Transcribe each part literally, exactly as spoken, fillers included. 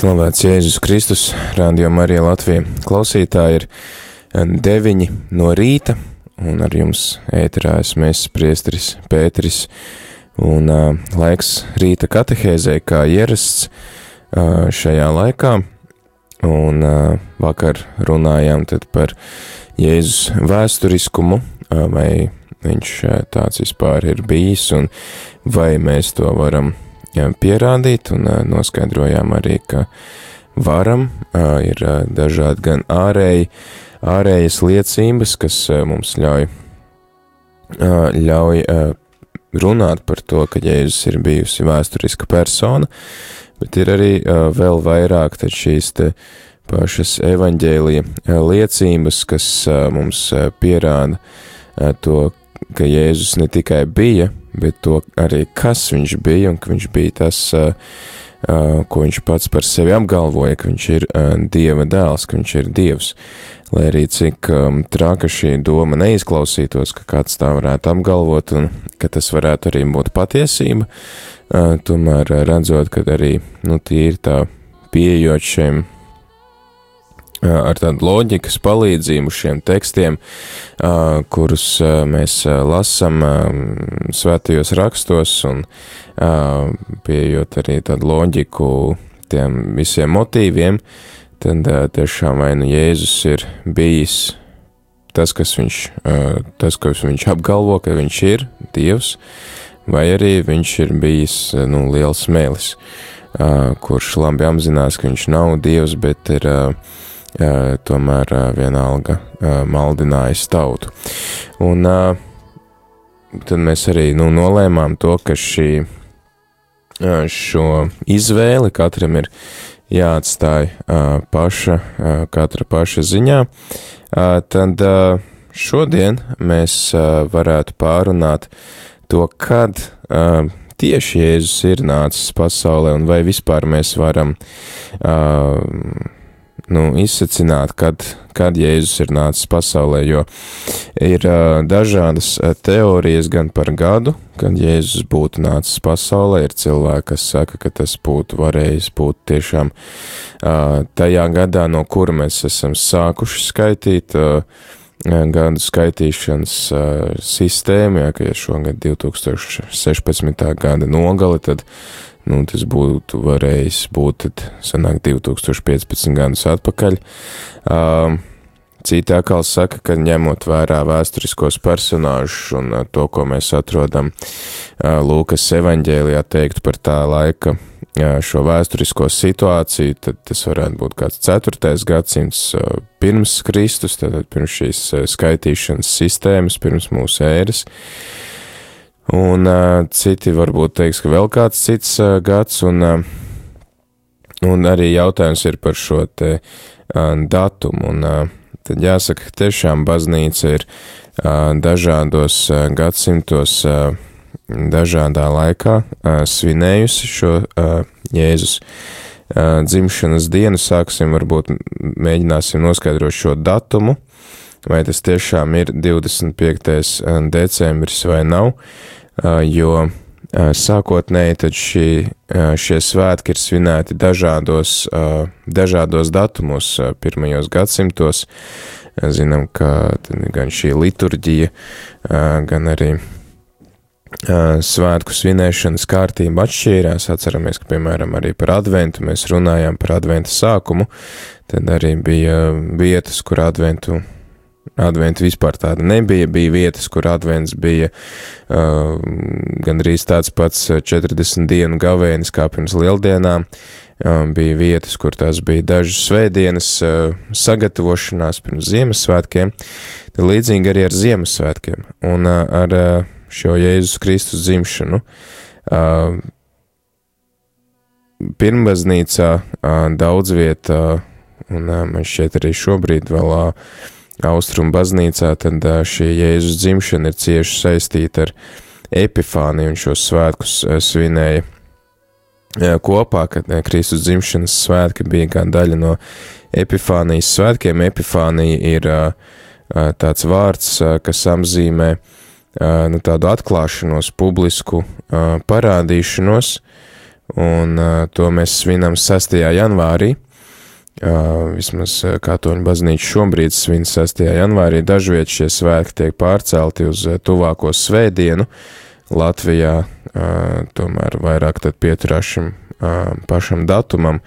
Slavēts Jēzus Kristus, Radio Marija Latvija. Klausītāji ir deviņi no rīta, un ar jums ēterā esmu es, priesteris Pēteris, un uh, laiks rīta katehēzei kā ierasts uh, šajā laikā, un uh, vakar runājām tad par Jēzus vēsturiskumu, uh, vai viņš uh, tāds vispār ir bijis, un vai mēs to varam pierādīt, un uh, noskaidrojām arī, ka varam, uh, ir uh, dažādi gan ārēji, ārējas liecības, kas uh, mums ļauj, uh, ļauj uh, runāt par to, ka Jēzus ir bijusi vēsturiska persona, bet ir arī uh, vēl vairāk tad šīs te pašas evaņģēlija uh, liecības, kas uh, mums uh, pierāda uh, to, ka Jēzus ne tikai bija, bet to arī, kas viņš bija, un ka viņš bija tas, uh, uh, ko viņš pats par sevi apgalvoja, ka viņš ir uh, Dieva dēls, ka viņš ir Dievs. Lai arī cik um, traka šī doma neizklausītos, ka kāds tā varētu apgalvot, un ka tas varētu arī būt patiesība, uh, tomēr redzot, ka arī, nu, tīri tā pieejot šiem ar tādu loģikas palīdzību šiem tekstiem, kurus mēs lasam svētajos rakstos, un pieejot arī tādu loģiku tiem visiem motīviem, tad tiešām vai nu Jēzus ir bijis tas, kas viņš, tas, kas viņš apgalvo, ka viņš ir Dievs, vai arī viņš ir bijis, nu, liels mēlis, kurš labi apzinās, ka viņš nav Dievs, bet ir tomēr vienalga maldinājis tautu. Un tad mēs arī, nu, nolēmām to, ka šī, šo izvēli katram ir jāatstāj paša, katra paša ziņā. Tad šodien mēs varētu pārunāt to, kad tieši Jēzus ir nācis pasaulē, un vai vispār mēs varam nu, izsacināt, kad, kad Jēzus ir nācis pasaulē, jo ir uh, dažādas uh, teorijas gan par gadu, kad Jēzus būtu nācis pasaulē, ir cilvēki, kas saka, ka tas būtu varējis būt tiešām uh, tajā gadā, no kura mēs esam sākuši skaitīt uh, gadu skaitīšanas uh, sistēmu, ja, ka ir šogad divi tūkstoši sešpadsmitā gada nogale, tad nu, tas būtu varējis būt, tad sanāk divi tūkstoši piecpadsmit gadus atpakaļ. Uh, Citi atkal saka, ka ņemot vērā vēsturiskos personāžus un uh, to, ko mēs atrodam uh, Lūkas evaņģēlijā teikt par tā laika uh, šo vēsturisko situāciju, tad tas varētu būt kāds ceturtais gadsimts uh, pirms Kristus, tad pirms šīs uh, skaitīšanas sistēmas, pirms mūsu ēras. Un uh, citi varbūt teiks, ka vēl kāds cits uh, gads, un, uh, un arī jautājums ir par šo te uh, datumu, un uh, tad jāsaka, ka tiešām baznīca ir uh, dažādos uh, gadsimtos, uh, dažādā laikā uh, svinējusi šo uh, Jēzus uh, dzimšanas dienu. Sāksim, varbūt mēģināsim noskaidrot šo datumu, vai tas tiešām ir divdesmit piektais decembris vai nav, jo sākotnēji tad šī, šie svētki ir svinēti dažādos, dažādos datumos pirmajos gadsimtos. Zinām, ka gan šī liturģija, gan arī svētku svinēšanas kārtība atšķīrās. Atceramies, ka, piemēram, arī par adventu mēs runājām par adventa sākumu, tad arī bija vietas, kur adventu Advents vispār tāda nebija, bija vietas, kur advents bija uh, gandrīz tāds pats četrdesmit dienu gavēnis kā pirms lieldienām, uh, bija vietas, kur tās bija dažas svētdienas uh, sagatavošanās pirms Ziemassvētkiem, tad līdzīgi arī ar Ziemassvētkiem un uh, ar uh, šo Jēzus Kristus dzimšanu. Uh, Pirmbaznīcā uh, daudz vietā, un uh, man šķiet arī šobrīd vēl uh, Austrumu baznīcā, tad šī Jēzus dzimšana ir cieši saistīta ar Epifāniju, un šos svētkus svinēja kopā, kad Kristus dzimšanas svētki bija kā daļa no Epifānijas svētkiem. Epifānija ir tāds vārds, kas apzīmē nu, tādu atklāšanos, publisku parādīšanos, un to mēs svinam sestajā janvārī. Vismaz Katoļu baznīca šobrīd svin sestajā janvārī. Dažviet šie svētki tiek pārcelti uz tuvāko svētdienu. Latvijā tomēr vairāk tad pieturās šim pašam datumam,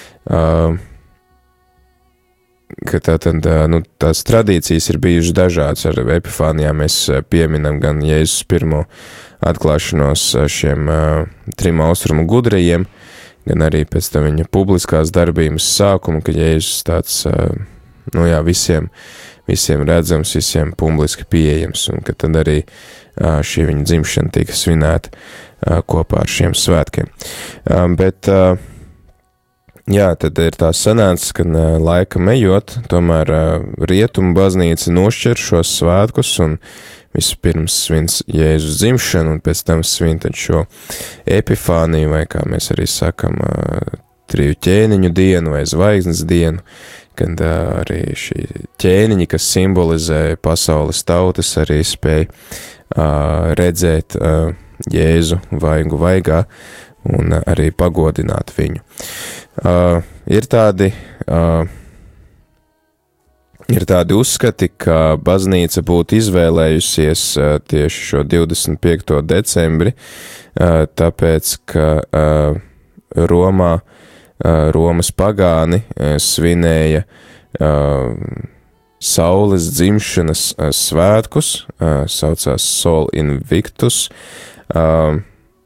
ka tātad, nu, tās tradīcijas ir bijušas dažādas. Ar epifānijām mēs pieminam gan Jēzus pirmo atklāšanos šiem trim austrumu gudrajiem, gan arī pēc tam viņa publiskās darbības sākumu, ka Jēzus tāds, nu jā, visiem, visiem redzams, visiem publiski pieejams, un ka tad arī šī viņa dzimšana tika svinēta kopā ar šiem svētkiem. Bet, jā, tad ir tā sanācis, ka laika ejot, tomēr rietumu baznīca nošķir šos svētkus un vispirms svin Jēzus dzimšanu un pēc tam svin tad šo epifāniju, vai kā mēs arī sakam, triju ķēniņu dienu vai zvaigznes dienu, kad arī šī ķēniņi, kas simbolizē pasaules tautas, arī spēj redzēt Jēzu vaigu vaigā un arī pagodināt viņu. Uh, ir tādi, uh, ir tādi uzskati, ka baznīca būtu izvēlējusies uh, tieši šo divdesmit piekto decembri, uh, tāpēc, ka uh, Romā, uh, Romas pagāni uh, svinēja uh, saules dzimšanas uh, svētkus, uh, saucās Sol Invictus, uh,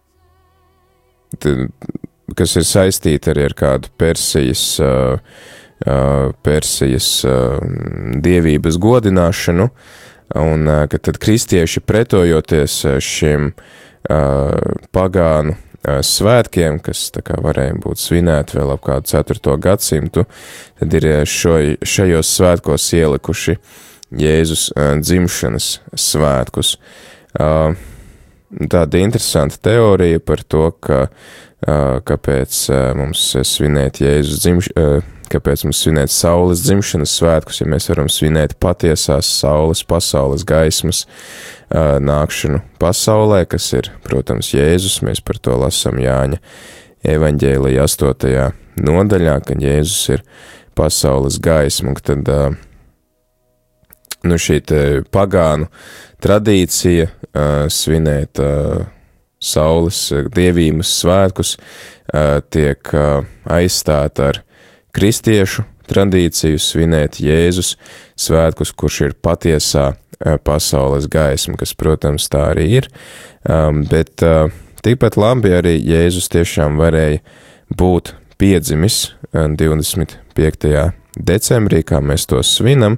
tad, kas ir saistīta arī ar kādu Persijas, uh, uh, Persijas uh, dievības godināšanu, un uh, ka tad kristieši pretojoties šiem uh, pagānu uh, svētkiem, kas tā kā varēja būt svinēti vēl ap kādu ceturto gadsimtu, tad ir šo, šajos svētkos ielikuši Jēzus uh, dzimšanas svētkus. Uh, tāda interesanta teorija par to, ka kāpēc mums svinēt Jēzus dzimšanas, kāpēc mums svinēt saules dzimšanas svētkus, ja mēs varam svinēt patiesās saules, pasaules gaismas nākšanu pasaulē, kas ir, protams, Jēzus. Mēs par to lasam Jāņa evaņģēlija astotajā nodaļā, kad Jēzus ir pasaules gaisma, un tad, nu, šī te pagānu tradīcija svinēt saules dievības svētkus tiek aizstāta ar kristiešu tradīciju svinēt Jēzus svētkus, kurš ir patiesā pasaules gaisma, kas, protams, tā arī ir, bet tikpat labi arī Jēzus tiešām varēja būt piedzimis divdesmit piektajā decembrī, kā mēs to svinam.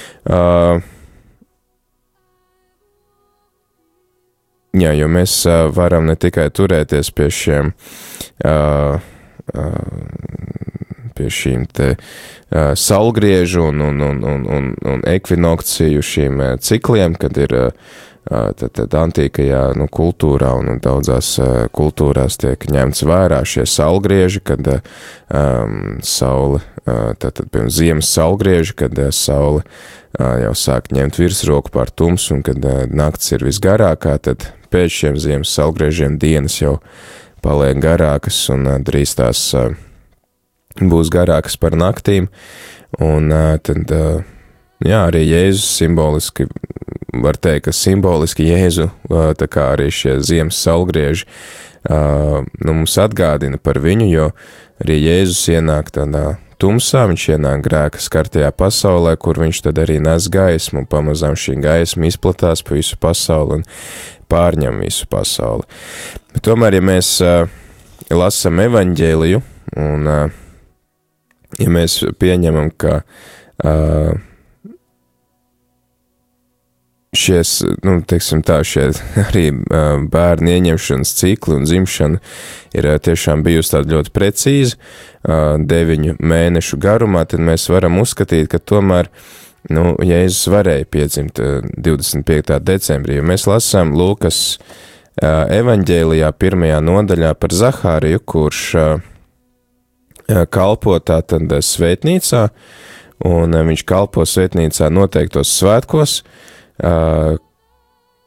Jā, jo mēs uh, varam ne tikai turēties pie šiem, uh, uh, pie šīm te uh, saulgriežu un, un, un, un, un, un ekvinokciju šīm uh, cikliem, kad ir uh, tad, tad antīkajā nu, kultūrā un, un daudzās uh, kultūrās tiek ņemts vērā šie saulgrieži, kad uh, um, saule, uh, tad, tad piemēram ziemas saulgrieži, kad uh, saule uh, jau sāk ņemt virsroku pār tumsu un kad uh, nakts ir visgarākā, tad pēc šiem ziemas saulgriežiem dienas jau paliek garākas un uh, drīz tās uh, būs garākas par naktīm, un uh, tad, uh, jā, arī Jēzus simboliski, var teikt, ka simboliski Jēzu, uh, tā kā arī šie ziemas saulgrieži, uh, nu, mums atgādina par viņu, jo arī Jēzus ienāk tādā tumsā, viņš ienāk grēka skartajā pasaulē, kur viņš tad arī nes gaismu, un pamazām šī gaisma izplatās pa visu pasauli un pārņem visu pasauli. Bet tomēr, ja mēs uh, lasam evaņģēliju, un uh, ja mēs pieņemam, ka uh, šies, nu, teiksim tā, šie arī uh, bērnu ieņemšanas cikli un dzimšana ir uh, tiešām bijusi tāda ļoti precīza, uh, deviņu mēnešu garumā, tad mēs varam uzskatīt, ka tomēr nu, Jēzus varēja piedzimt divdesmit piektā decembrī, jo mēs lasām Lūkas uh, evaņģēlijā pirmajā nodaļā par Zahāriju, kurš uh, kalpo tātad svētnīcā, un uh, viņš kalpo svētnīcā noteiktos svētkos, uh,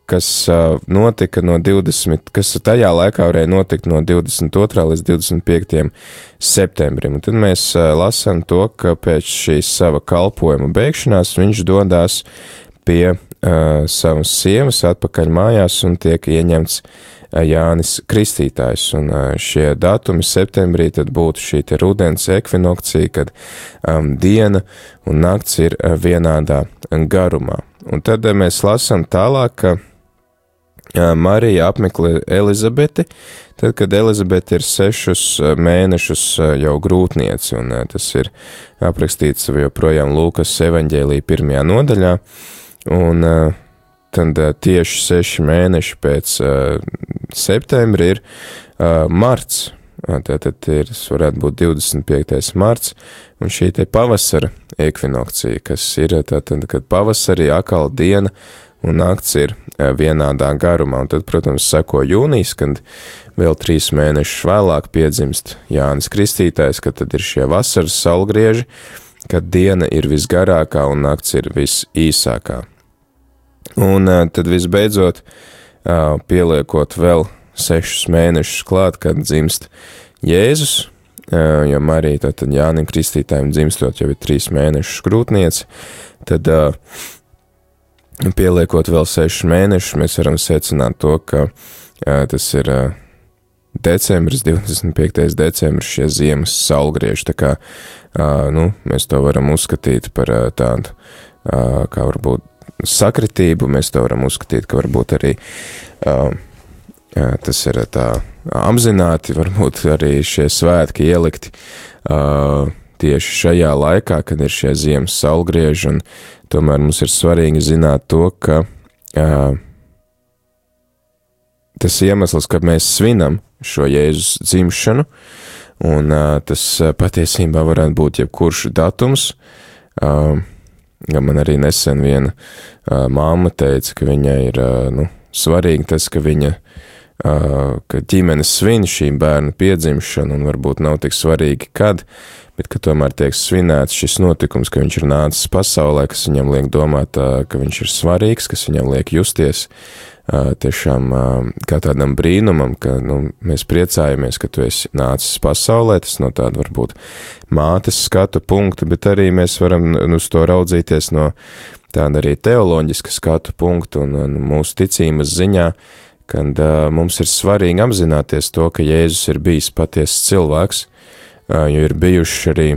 kas notika no divdesmit, kas tajā laikā varēja notikt no divdesmit otrā līdz divdesmit piektajam septembrim. Un tad mēs lasām to, ka pēc šīs sava kalpojuma beigšanās viņš dodās pie uh, savas sievas atpakaļ mājās un tiek ieņemts Jānis Kristītājs, un šie datumi septembrī tad būtu šī te rudens ekvinokcija, kad um, diena un nakts ir vienādā garumā. Un tad mēs lasām tālāk, ka uh, Marija apmeklē Elizabeti, tad, kad Elizabete ir sešus mēnešus uh, jau grūtnieci, un uh, tas ir aprakstīts joprojām Lūkas evaņģēlī pirmajā nodaļā, un uh, tad uh, tieši seši mēneši pēc uh, septembra ir uh, marts, tātad ir, tas varētu būt divdesmit piektais marts, un šī te pavasara ekvinokcija, kas ir tātad, kad pavasarī atkal diena un nakts ir uh, vienādā garumā, un tad, protams, seko jūnijas, kad vēl trīs mēnešus vēlāk piedzimst Jānis Kristītājs, kad tad ir šie vasaras saulgrieži, kad diena ir visgarākā un nakts ir visīsākā. Un uh, tad visbeidzot, uh, pieliekot vēl sešus mēnešus klāt, kad dzimst Jēzus, uh, jo Marija tātad Jānim Kristītājiem dzimstot jau ir trīs mēnešus grūtnieci, tad uh, pieliekot vēl sešus mēnešus, mēs varam secināt to, ka uh, tas ir uh, decembris, divdesmit piektais decembris, šie ziemas saulgrieži, tā kā, uh, nu, mēs to varam uzskatīt par uh, tādu, uh, kā varbūt sakritību, mēs to varam uzskatīt, ka varbūt arī uh, tas ir tā apzināti, varbūt arī šie svētki ielikti uh, tieši šajā laikā, kad ir šie ziemas saulgrieži, un tomēr mums ir svarīgi zināt to, ka uh, tas iemesls, ka mēs svinam šo Jēzus dzimšanu, un uh, tas patiesībā varētu būt jebkurš datums, uh, Ja man arī nesen viena uh, māma teica, ka viņai ir uh, nu, svarīgi tas, ka viņa, uh, ka ģimene svin šī bērnu piedzimšanu, un varbūt nav tik svarīgi, kad, bet ka tomēr tiek svinēts šis notikums, ka viņš ir nācis pasaulē, kas viņam liek domāt, uh, ka viņš ir svarīgs, kas viņam liek justies uh, tiešām uh, kā tādam brīnumam, ka nu, mēs priecājamies, ka tu esi nācis pasaulē, tas no tāda varbūt mātes skatu punktu, bet arī mēs varam uz to raudzīties no tāda arī teoloģiska skatu punktu un, un mūsu ticības ziņā, kad uh, mums ir svarīgi apzināties to, ka Jēzus ir bijis patiesas cilvēks, uh, jo ir bijuši arī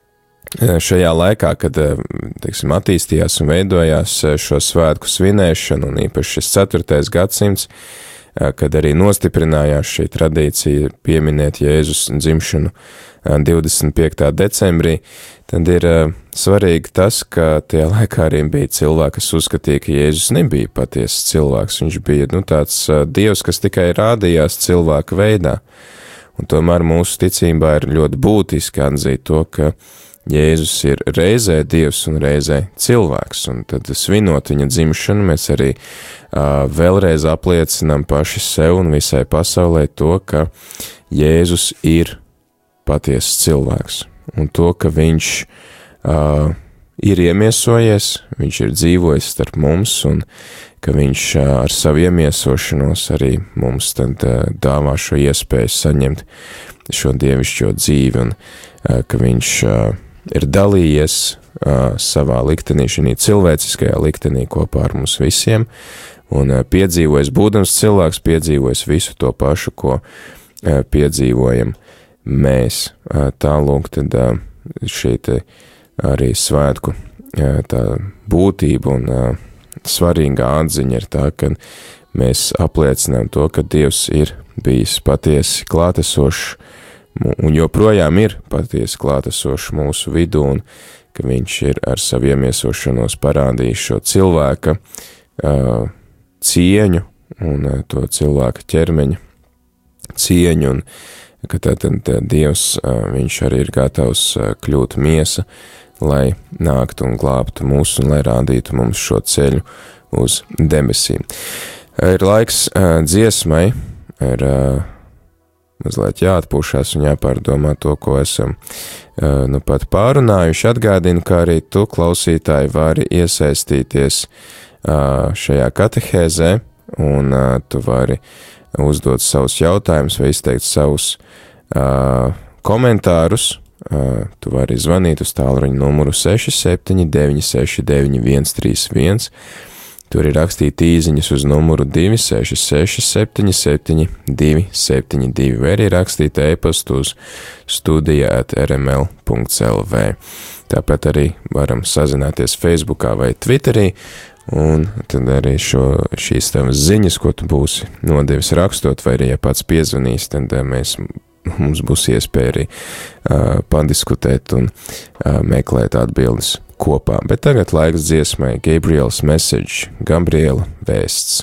šajā laikā, kad, teiksim, attīstījās un veidojās šo svētku svinēšanu, un īpaši šis ceturtais gadsimts, kad arī nostiprinājās šī tradīcija pieminēt Jēzus dzimšanu divdesmit piektā decembrī, tad ir svarīgi tas, ka tajā laikā arī bija cilvēki, kas uzskatīja, ka Jēzus nebija patiesas cilvēks, viņš bija, nu, tāds dievs, kas tikai rādījās cilvēka veidā, un tomēr mūsu ticībā ir ļoti būtiski atzīt to, ka Jēzus ir reizē dievs un reizē cilvēks, un tad svinot viņa dzimšanu, mēs arī uh, vēlreiz apliecinām paši sev un visai pasaulē to, ka Jēzus ir patiesas cilvēks, un to, ka viņš uh, ir iemiesojies, viņš ir dzīvojis starp mums, un ka viņš uh, ar savu iemiesošanos arī mums tad uh, dāvā šo iespēju saņemt šo dievišķo dzīvi, un uh, ka viņš uh, ir dalījies uh, savā liktenī, šī cilvēciskajā liktenī kopā ar mums visiem, un uh, piedzīvojis, būdams cilvēks, piedzīvojis visu to pašu, ko uh, piedzīvojam mēs. Uh, tālūk, tad uh, šī te arī svētku uh, tā būtība un uh, svarīgā atziņa ir tā, ka mēs apliecinām to, ka Dievs ir bijis patiesi klātesošs, un joprojām ir patiesi klātesošs mūsu vidū, un ka viņš ir ar savu iemiesošanos parādījis šo cilvēka uh, cieņu un uh, to cilvēka ķermeņa cieņu, un ka tātad Dievs, uh, viņš arī ir gatavs uh, kļūt miesa, lai nāktu un glābtu mūs un lai rādītu mums šo ceļu uz debesīm. Ir laiks uh, dziesmai, ir uh, mazliet jāatpūšās un jāpārdomā to, ko esam uh, nu pat pārunājuši. Atgādinu, ka arī tu, klausītāji, vari iesaistīties uh, šajā katehēzē, un uh, tu vari uzdot savus jautājumus vai izteikt savus uh, komentārus. Uh, tu vari zvanīt uz tālruņa numuru seši septiņi deviņi seši deviņi viens trīs viens. Tur ir rakstīt īziņas uz numuru divi seši seši septiņi septiņi divi septiņi divi, vai arī rakstīt e-pastu uz studija at r m l punkts l v. Tāpat arī varam sazināties Facebookā vai Twitterī, un tad arī šo, šīs tavas ziņas, ko tu būsi nodevis rakstot, vai arī ja pats piezvanīs, tad mēs mums būs iespēja arī uh, padiskutēt un uh, meklēt atbildes kopā. Bet tagad laiks dziesmai Gabriel's Message, Gabriela vēsts.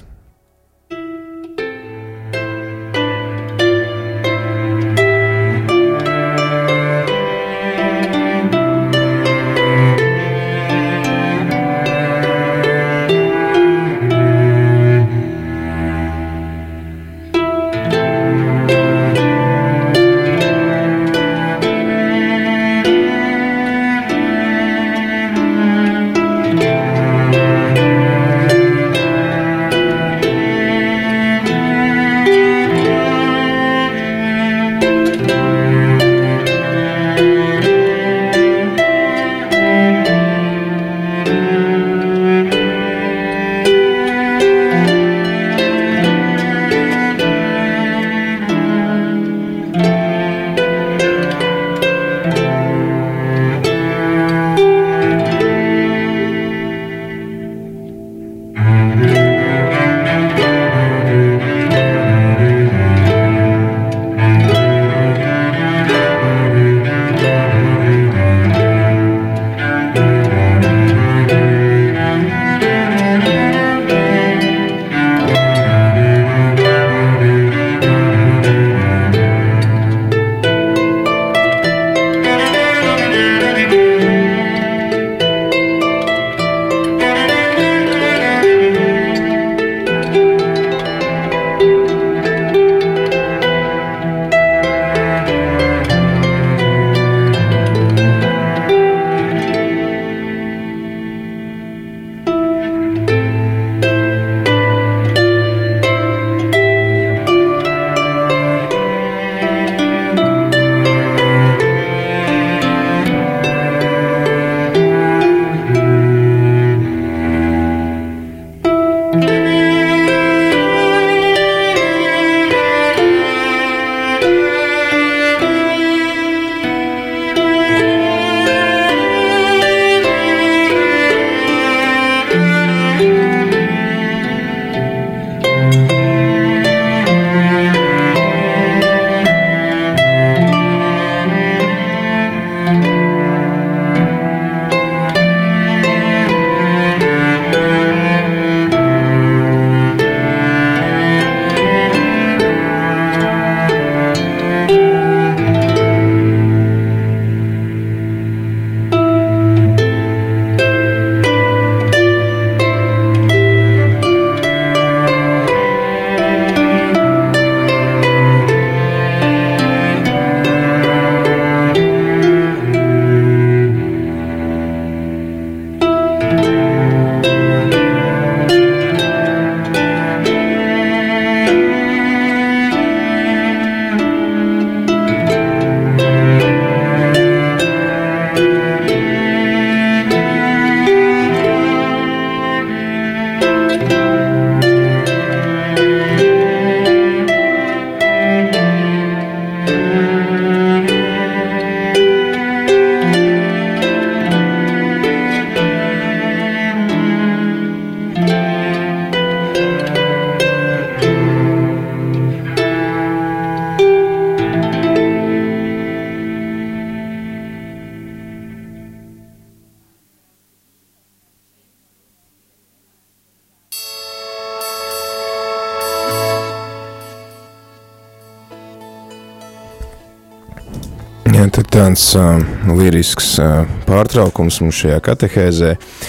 Jā, tad tāds uh, lirisks uh, pārtraukums mums šajā katehēzē.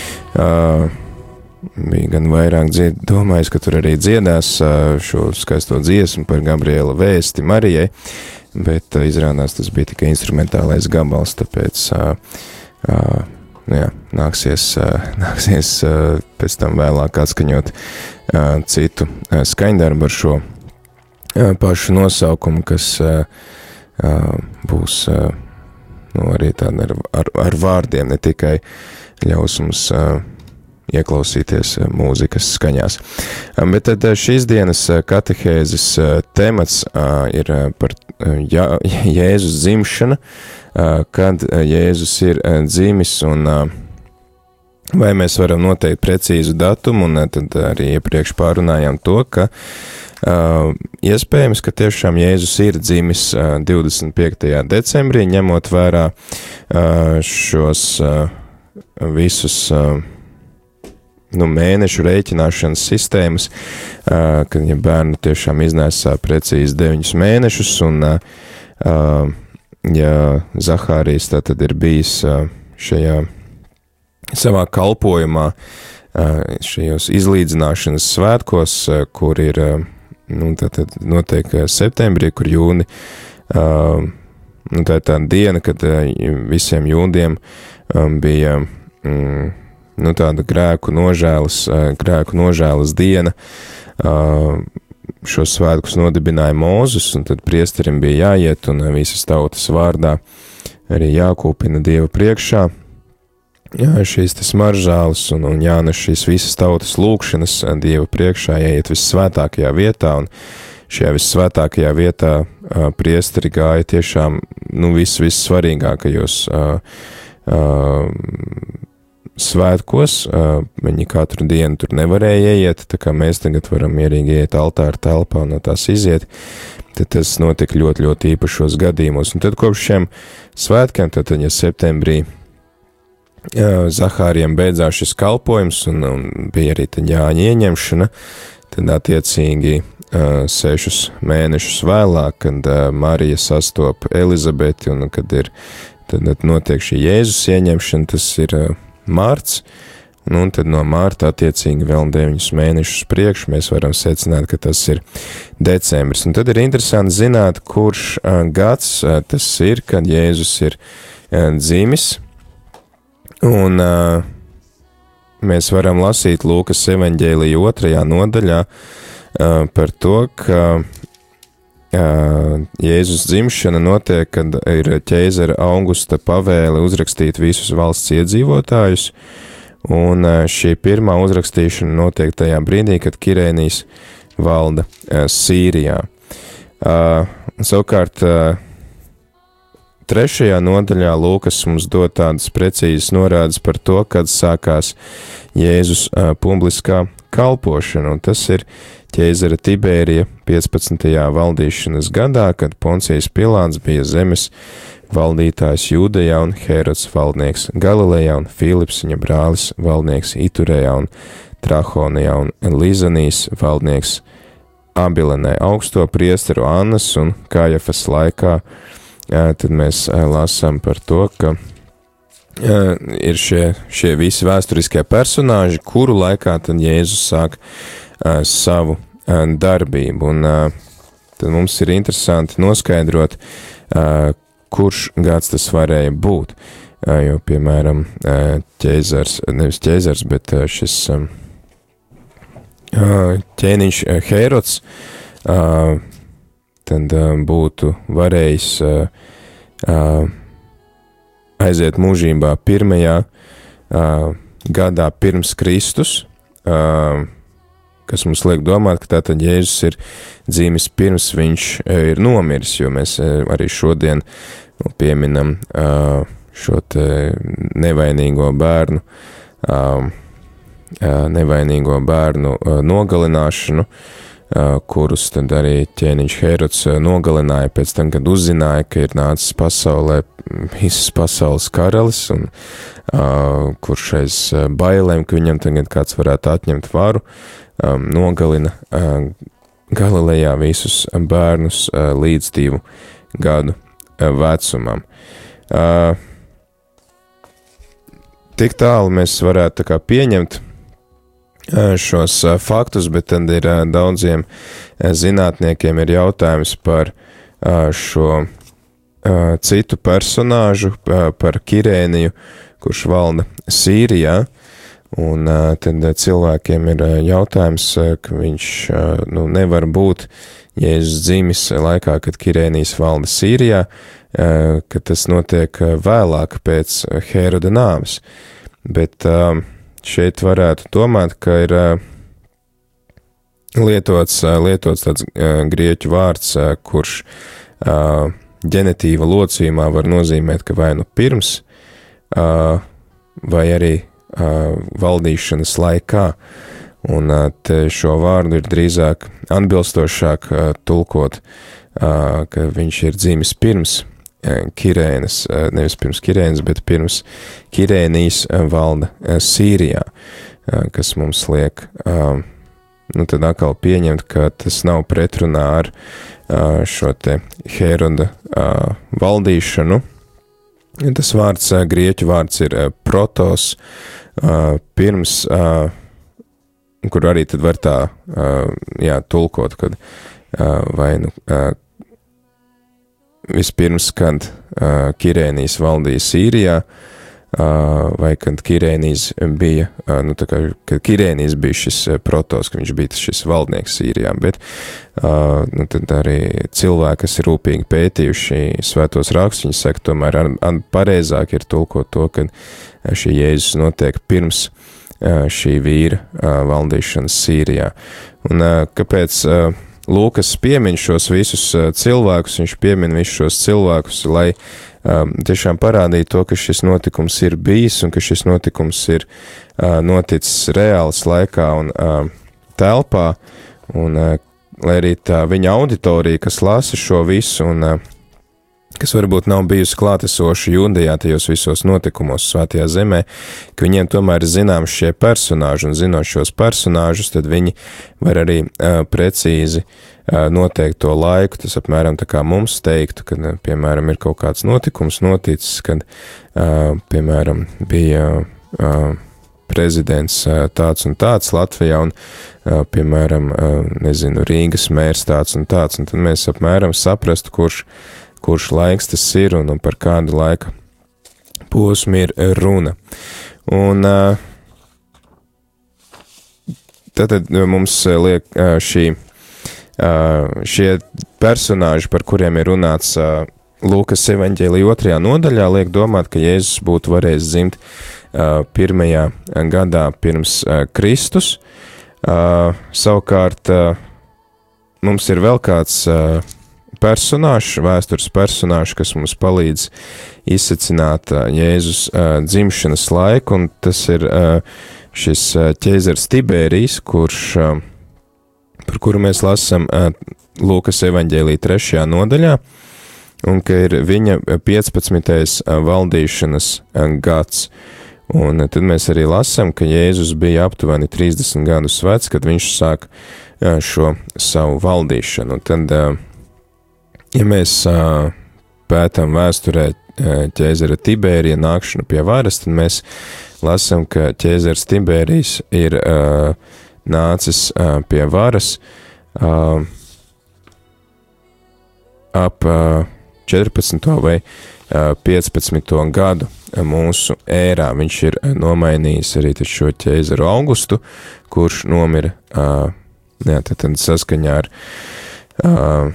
Uh, bija gan vairāk dzied, domājis, ka tur arī dziedās uh, šo skaisto dziesmu par Gabriela vēsti Marijai, bet uh, izrādās tas bija tikai instrumentālais gabals, tāpēc uh, uh, jā, nāksies, nāksies pēc tam vēlāk atskaņot citu skaņdarbu ar šo pašu nosaukumu, kas būs nu, arī tāda ar, ar, ar vārdiem, ne tikai ļaus mums ieklausīties mūzikas skaņās. Bet tad šīs dienas katehēzes temats ir par Jēzus dzimšana, kad Jēzus ir dzimis un vai mēs varam noteikt precīzu datumu, un tad arī iepriekš pārunājām to, ka Uh, iespējams, ka tiešām Jēzus ir dzimis uh, divdesmit piektajā decembrī, ņemot vērā uh, šos uh, visus uh, nu, mēnešu rēķināšanas sistēmas, uh, kad ja bērnu tiešām iznēsā precīzi deviņus mēnešus, un uh, uh, ja Zahārijs tātad ir bijis uh, šajā savā kalpojumā, uh, šajos izlīdzināšanas svētkos, uh, kur ir uh, nu, tātad notiek septembrī, kur jūni, uh, nu, tā ir tā diena, kad uh, visiem jūdiem um, bija um, nu, tāda grēku nožēlas, uh, grēku nožēlas diena. Uh, šos svētkus nodibināja Mūzes, un tad priesterim bija jāiet un uh, visas tautas vārdā arī jākūpina Dieva priekšā. Jā, šīs tas maržāles un, un jānes šīs visas tautas lūkšanas Dieva priekšā, jāiet vissvētākajā vietā, un šajā vissvētākajā vietā uh, priesteri gāja tiešām, nu, viss, viss svarīgākajos uh, uh, svētkos, uh, viņi katru dienu tur nevarēja iet, tā kā mēs tagad varam mierīgi iet altāra telpā un no tās iziet, tad tas notika ļoti, ļoti īpašos gadījumos, un tad kopš šiem svētkiem, tad, ja septembrī Zahārijam beidzās šis kalpojums, un, un bija arī tad Jāņa ieņemšana, tad attiecīgi uh, sešus mēnešus vēlāk, kad uh, Marija sastop Elizabeti, un kad ir, tad notiek šī Jēzus ieņemšana, tas ir uh, mārts, un, un tad no mārta attiecīgi vēl deviņus mēnešus priekš, mēs varam secināt, ka tas ir decembris. Un tad ir interesanti zināt, kurš uh, gads uh, tas ir, kad Jēzus ir uh, dzimis. Un uh, mēs varam lasīt Lūkas evaņģēlija otrajā nodaļā uh, par to, ka uh, Jēzus dzimšana notiek, kad ir ķeizara Augusta pavēle uzrakstīt visus valsts iedzīvotājus, un uh, šī pirmā uzrakstīšana notiek tajā brīdī, kad Kirēnijs valda uh, Sīrijā. Uh, savukārt, uh, Trešajā nodaļā Lūkas mums dod tādas precīzas norādes par to, kad sākās Jēzus uh, publiskā kalpošana, un tas ir ķeizara Tibērija piecpadsmitajā valdīšanas gadā, kad Poncijas Pilāts bija zemes valdītājs Jūdejā un Hērods valdnieks Galilejā un Filips viņa brālis valdnieks Iturejā un Trahonijā un Lizanijas valdnieks Abilenē augsto priesteru Annas un Kajafas laikā. Jā, tad mēs lasām par to, ka jā, ir šie, šie visi vēsturiskie personāži, kuru laikā tad Jēzus sāk uh, savu uh, darbību. Un uh, tad mums ir interesanti noskaidrot, uh, kurš gads tas varēja būt. Uh, jo, piemēram, uh, ķeizars, nevis ķeizars, bet uh, šis um, uh, ķēniņš uh, Hērods, uh, tad uh, būtu varējis uh, uh, aiziet mūžībā pirmajā uh, gadā pirms Kristus, uh, kas mums liek domāt, ka tātad Jēzus ir dzīvis pirms viņš uh, ir nomiris, jo mēs uh, arī šodien nu, pieminam uh, šo te nevainīgo bērnu, uh, uh, nevainīgo bērnu uh, nogalināšanu, Uh, kurus tad arī ķēniņš Hērods uh, nogalināja pēc tam, kad uzzināja, ka ir nācis pasaulē visas pasaules karalis, un uh, kurš aiz uh, bailēm, ka viņam tagad kāds varētu atņemt varu, um, nogalina uh, Galilejā visus bērnus uh, līdz divu gadu uh, vecumam. Uh, tik tālu mēs varētu tā kā pieņemt šos faktus, bet tad ir daudziem zinātniekiem ir jautājums par šo uh, citu personāžu, uh, par Kirēniju, kurš valda Sīrijā, un uh, tad cilvēkiem ir uh, jautājums, uh, ka viņš uh, nu, nevar būt Jēzus dzimis laikā, kad Kirēnijas valda Sīrijā, uh, ka tas notiek uh, vēlāk pēc Hēroda nāves. Bet uh, šeit varētu domāt, ka ir uh, lietots, uh, lietots tāds uh, grieķu vārds, uh, kurš uh, ģenetīva locījumā var nozīmēt, ka vai nu pirms, uh, vai arī uh, valdīšanas laikā, un uh, te šo vārdu ir drīzāk atbilstošāk uh, tulkot, uh, ka viņš ir dzimis pirms uh, Kirēnas, uh, nevis pirms Kirēnas, bet pirms Kirēnijas uh, valda uh, Sīrijā, uh, kas mums liek, uh, nu tad atkal pieņemt, ka tas nav pretrunā ar šo te Hēroda valdīšanu. Tas vārds, grieķu vārds ir protos, pirms, kur arī tad var tā, jā, tulkot, kad vai nu vispirms, kad Kirēnijas valdīja Sīrijā, vai kad Kirēnijas bija, nu tā kā, kad Kirēnijas bija šis protos, ka viņš bija šis valdnieks Sīrijā, bet, nu tad arī cilvēki, kas ir rūpīgi pētījuši svētos rakstus, viņi saka, tomēr ar, ar pareizāk ir tulkot to, ka šī Jēzus notiek pirms šī vīra valdīšanas Sīrijā. Un kāpēc Lūkas piemin šos visus cilvēkus, viņš piemin visus šos cilvēkus, lai um, tiešām parādītu to, ka šis notikums ir bijis un ka šis notikums ir uh, noticis reāls laikā un uh, telpā, un uh, lai arī tā viņa auditorija, kas lasa šo visu un uh, kas varbūt nav bijusi klātesoši Jūdejā tajos visos notikumos svētajā zemē, ka viņiem tomēr ir zināms šie personāži, un zinot šos personāžus, tad viņi var arī uh, precīzi uh, noteikt to laiku. Tas apmēram tā kā mums teiktu, kad, uh, piemēram, ir kaut kāds notikums noticis, kad, uh, piemēram, bija uh, prezidents uh, tāds un tāds Latvijā, un, uh, piemēram, uh, nezinu, Rīgas mērs tāds un tāds, un tad mēs apmēram saprastu, kurš kurš laiks tas ir un, un par kādu laika posmu ir runa. Un tad mums liek šī, šie personāži, par kuriem ir runāts Lūkas evaņģēlija otrajā nodaļā, liek domāt, ka Jēzus būtu varējis dzimt pirmajā gadā pirms Kristus. Savukārt mums ir vēl kāds personāžs, vēstures personāžs, kas mums palīdz izsacināt Jēzus dzimšanas laiku, un tas ir šis ķēzars Tibērijs, kurš, par kuru mēs lasam Lūkas evaņģēlija trešajā nodaļā, un ka ir viņa piecpadsmitais valdīšanas gads. Un tad mēs arī lasam, ka Jēzus bija aptuveni trīsdesmit gadus vecs, kad viņš sāk šo savu valdīšanu. Un tad ja mēs uh, pētām vēsturē uh, ķēzara Tibērija nākšanu pie varas, tad mēs lasām, ka ķēzars Tibērijs ir uh, nācis uh, pie varas uh, ap uh, četrpadsmito vai uh, piecpadsmito gadu mūsu ērā. Viņš ir nomainījis arī šo ķēzaru Augustu, kurš nomira uh, jā, tad, tad saskaņā ar uh,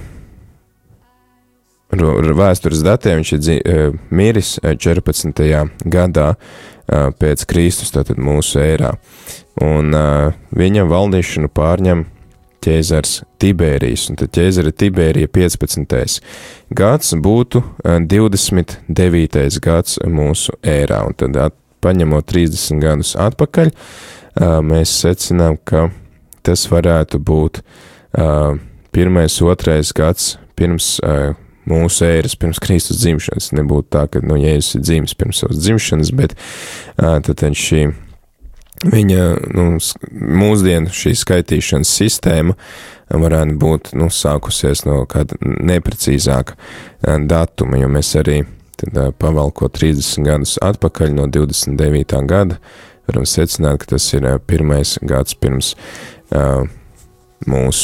vēstures datiem. Viņš ir uh, miris četrpadsmitajā gadā uh, pēc Kristus, tātad mūsu ērā. Un uh, viņa valdīšanu pārņem ķēzars Tibērijs, un tad ķēzara Tibērija piecpadsmitais gads būtu uh, divdesmit devītais gads mūsu ērā, un tad at, paņemot trīsdesmit gadus atpakaļ, uh, mēs secinām, ka tas varētu būt uh, pirmais, otrais gads pirms uh, mūsu ēras, pirms Kristus dzimšanas. Nebūtu tā, ka no Jēzus ir dzimis pirms savas dzimšanas, bet uh, tad šī viņa, nu, mūsdienu šī skaitīšanas sistēma varētu būt, nu, sākusies no kāda neprecīzāka uh, datuma, jo mēs arī tad uh, pavalkot trīsdesmit gadus atpakaļ no divdesmit devītā gada, varam secināt, ka tas ir uh, pirmais gads pirms uh, mūsu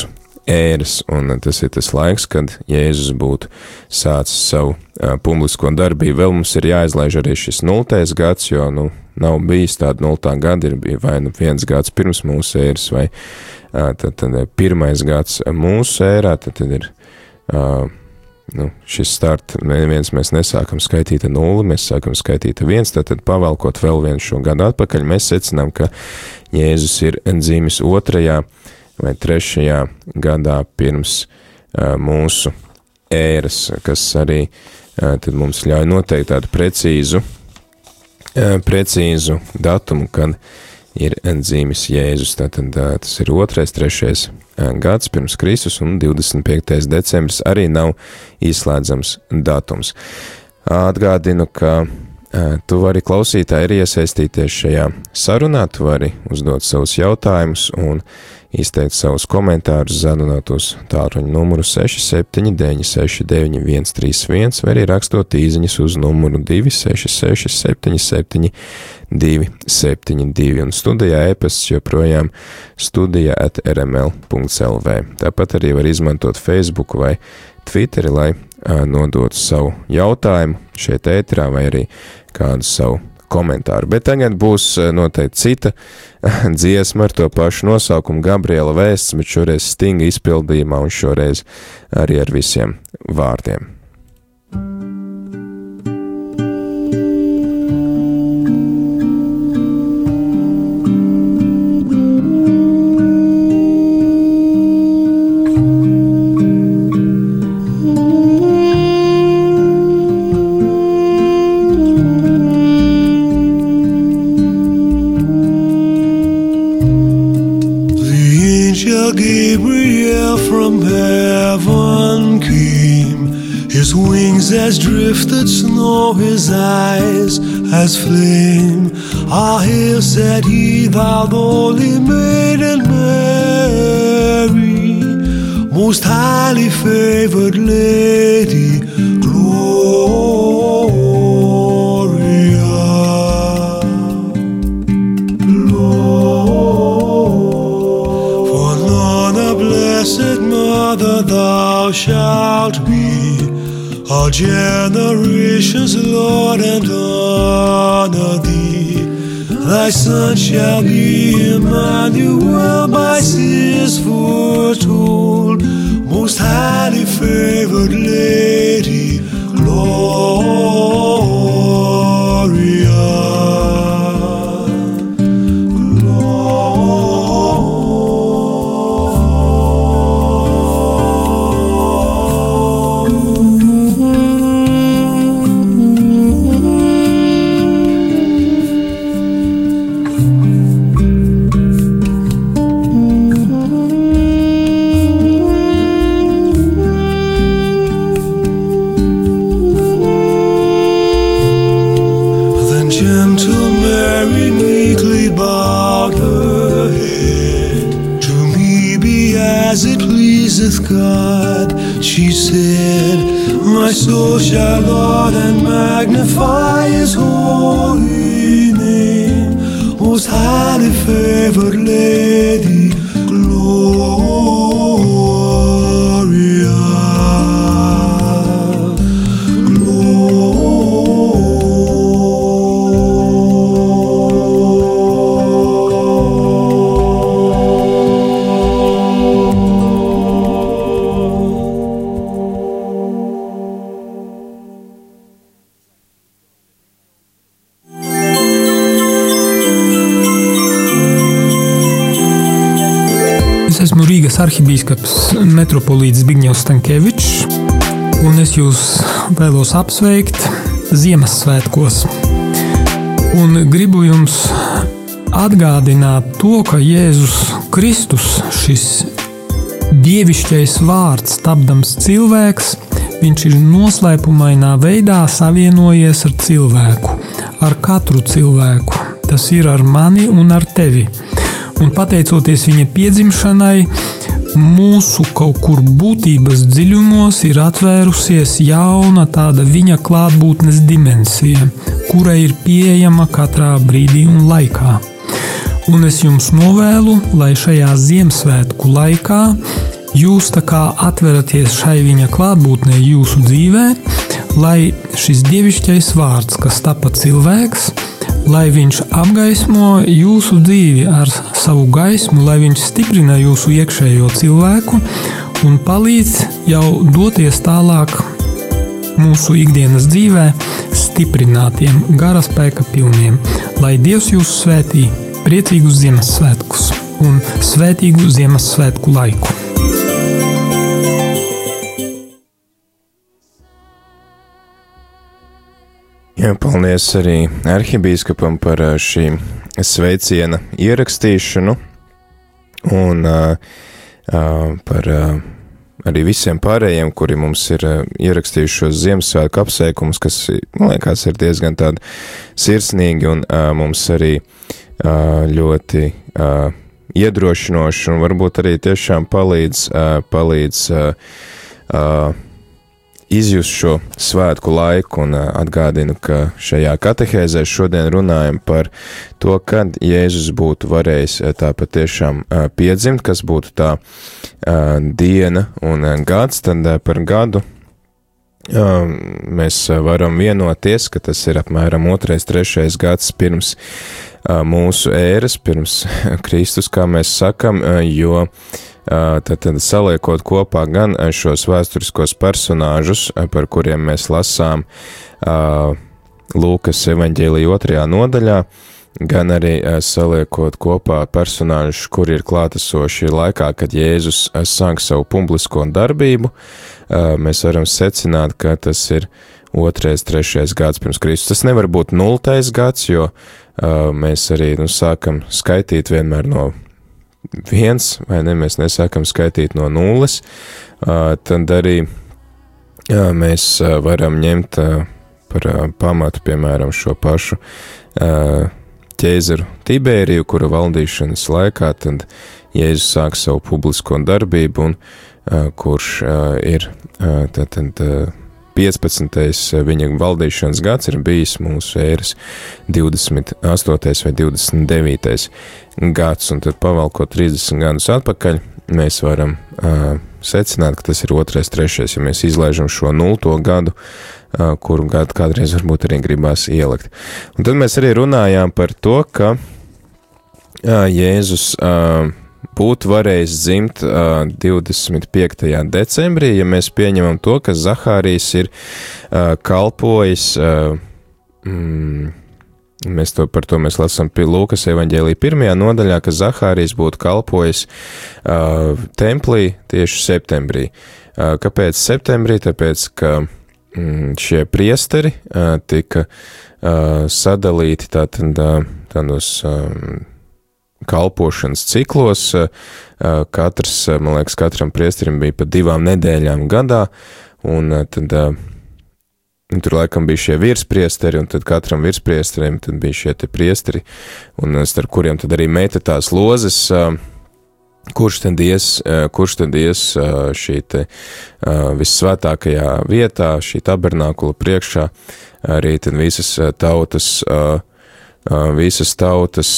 ēras, un tas ir tas laiks, kad Jēzus būtu sācis savu uh, publisko darbību. Vēl mums ir jāizlaiž arī šis nultais gads, jo, nu, nav bijis tāda nultā gada, ir bija vai nu viens gads pirms mūsu ēras, vai uh, tad, tad pirmais gads mūsu ērā, tad, tad ir uh, nu, šis start, viens mēs nesākam skaitīt ar nulli, mēs sākam skaitīt ar viens, tad, tad pavelkot vēl vienu šo gadu atpakaļ, mēs secinām, ka Jēzus ir dzimis otrajā vai trešajā gadā pirms uh, mūsu ēras, kas arī uh, tad mums ļauj noteikt tādu precīzu, uh, precīzu datumu, kad ir dzimis Jēzus. Tātad uh, tas ir otrais, trešais uh, gads pirms Kristus, un divdesmit piektais decembris arī nav izslēdzams datums. Atgādinu, ka uh, tu vari klausītāji arī iesaistīties šajā sarunā, tu vari uzdot savus jautājumus un izteikt savus komentārus, zvanot tālruņa numuru seši septiņi deviņi seši deviņi viens trīs viens, vai arī rakstot īsiņas uz numuru divi seši seši septiņi septiņi divi septiņi divi, un studijā e-pasts joprojām studija at r m l punkts l v. Tāpat arī var izmantot Facebook vai Twitteri, lai a, nodotu savu jautājumu šeit ēterā vai arī kādu savu komentāru. Bet tagad būs noteikti cita dziesma ar to pašu nosaukumu Gabriela vēsts, bet šoreiz Stinga izpildījumā un šoreiz arī ar visiem vārdiem. His wings as drifted snow, his eyes as flame. Ah, hail, said he, thou holy maiden Mary, most highly favored lady, Gloria, Lord. For none a blessed mother thou shalt be, all generations, Lord, and honor thee. Thy son shall be Emmanuel, by seers foretold, most highly favored lady, Gloria. God, she said, my soul shall laud and magnify his holy name, most highly favored lady, Gloria, Esmu Rīgas arhibīskaps metropolīts Zbigņevs Stankevičs, un es jūs vēlos apsveikt Ziemassvētkos. Un gribu jums atgādināt to, ka Jēzus Kristus, šis dievišķais vārds, tapdams cilvēks, viņš ir noslēpumainā veidā savienojies ar cilvēku, ar katru cilvēku. Tas ir ar mani un ar tevi. Un pateicoties viņa piedzimšanai, mūsu kaut kur būtības dziļumos ir atvērusies jauna tāda viņa klātbūtnes dimensija, kura ir pieejama katrā brīdī un laikā. Un es jums novēlu, lai šajā Ziemassvētku laikā jūs tā kā atveraties šai viņa klātbūtnē jūsu dzīvē, lai šis dievišķais vārds, kas tapa cilvēks, lai viņš apgaismo jūsu dzīvi ar savu gaismu, lai viņš stiprina jūsu iekšējo cilvēku un palīdz jau doties tālāk mūsu ikdienas dzīvē stiprinātiem, gara spēka pilniem. Lai Dievs jūs svētī priecīgus Ziemassvētkus un svētīgu Ziemassvētku laiku. Jā, paldies arī arhibīskapam par šī sveiciena ierakstīšanu un uh, uh, par uh, arī visiem pārējiem, kuri mums ir uh, ierakstījuši šos Ziemassvētku apsveikumus, kas, man liekas, ir diezgan tādi sirsnīgi un uh, mums arī uh, ļoti uh, iedrošinoši un varbūt arī tiešām palīdz, uh, palīdz uh, uh, izjust šo svētku laiku un atgādinu, ka šajā katehēzē šodien runājam par to, kad Jēzus būtu varējis tā patiešām piedzimt, kas būtu tā diena un gads, tad par gadu mēs varam vienoties, ka tas ir apmēram otrais, trešais gads pirms mūsu ēras, pirms Kristus, kā mēs sakam, jo Tad, tad saliekot kopā gan šos vēsturiskos personāžus, par kuriem mēs lasām Lūkas evaņģēlija otrajā nodaļā, gan arī saliekot kopā personāžus, kuri ir klātesoši laikā, kad Jēzus sāk savu publisko darbību, mēs varam secināt, ka tas ir otrais, trešais gads pirms Kristus. Tas nevar būt nultais gads, jo mēs arī nu, sākam skaitīt vienmēr no viens, vai ne, mēs nesākam skaitīt no nulles, tad arī mēs varam ņemt par pamatu, piemēram, šo pašu ķēzaru Tibēriju, kura valdīšanas laikā tad Jēzus sāk savu publisko darbību, un kurš ir tad, tad piecpadsmitais viņa valdīšanas gads ir bijis mūsu ēras divdesmit astotais vai divdesmit devītais gads, un tad pavalkot trīsdesmit gadus atpakaļ, mēs varam uh, secināt, ka tas ir otrais, trešais, ja mēs izlaižam šo nulto gadu, uh, kuru gadu kādreiz varbūt arī gribās ielikt. Un tad mēs arī runājām par to, ka uh, Jēzus uh, būtu varējis dzimt uh, divdesmit piektajā decembrī, ja mēs pieņemam to, ka Zahārijs ir uh, kalpojis, uh, mm, mēs to, par to mēs lasām pie Lūkas evaņģēlija pirmajā nodaļā, ka Zahārijs būtu kalpojis uh, templī tieši septembrī. Uh, kāpēc septembrī? Tāpēc, ka mm, šie priesteri uh, tika uh, sadalīti tātad uh, tādos um, kalpošanas ciklos, katrs, man liekas, katram priesterim bija pa divām nedēļām gadā, un tad un tur laikam bija šie virspriesteri, un tad katram virspriesterim tad bija šie te priesteri, un starp kuriem tad arī meta tās lozes, kurš tad ies, kurš tad ies šī te vissvētākajā vietā, šī tabernākula priekšā, arī tad visas tautas, visas tautas